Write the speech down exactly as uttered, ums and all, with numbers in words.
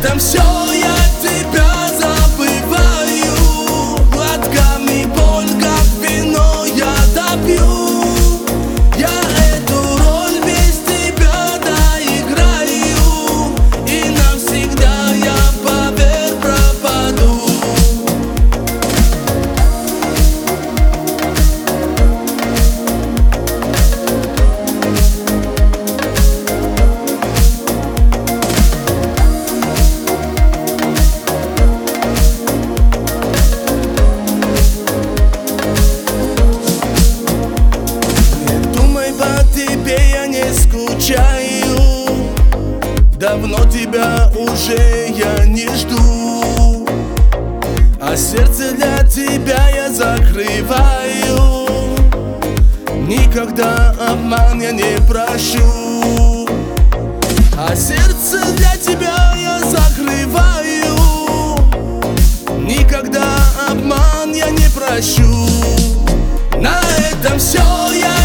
этом все я тебя забываю. Глотками боль, как вино, я допью. Я эту роль без тебя доиграю, и навсегда я, поверь, пропаду. Давно тебя уже я не жду, а сердце для тебя я закрываю. Никогда обман я не прощу, а сердце для тебя я закрываю. Никогда обман я не прощу. На этом все я